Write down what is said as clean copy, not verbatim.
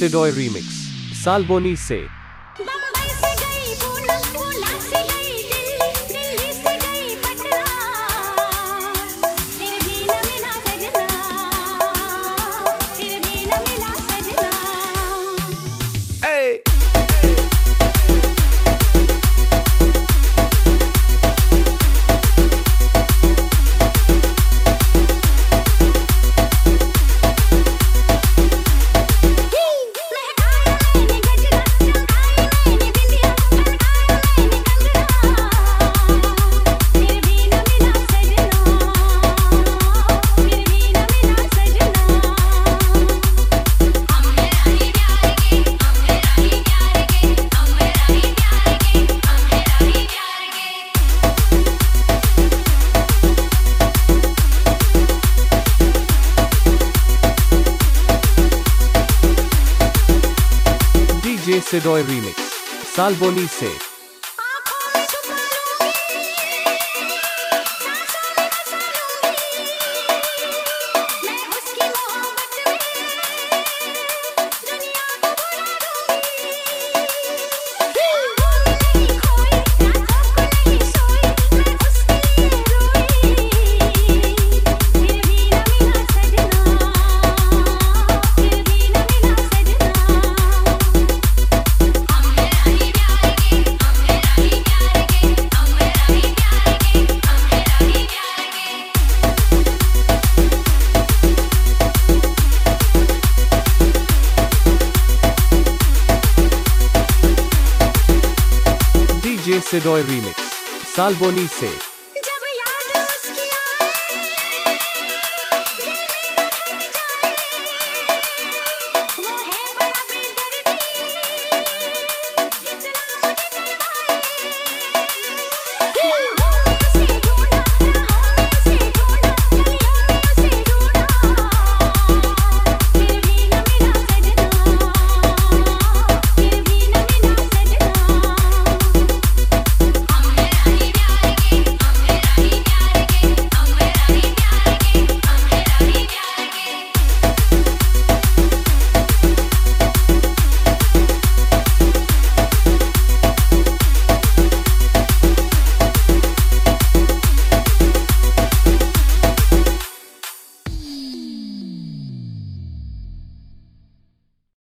Sidoy Remix, Salboni से। बम्बई से गई पूनम, पूना से गई दिल्ली, दिल्ली से गई पटना, फिर भी न मिला सजना, फिर भी न मिला सजना। Hey! DJ Sidoy Remix, Salboni से। DJ Sidoy Remix, Salboni से।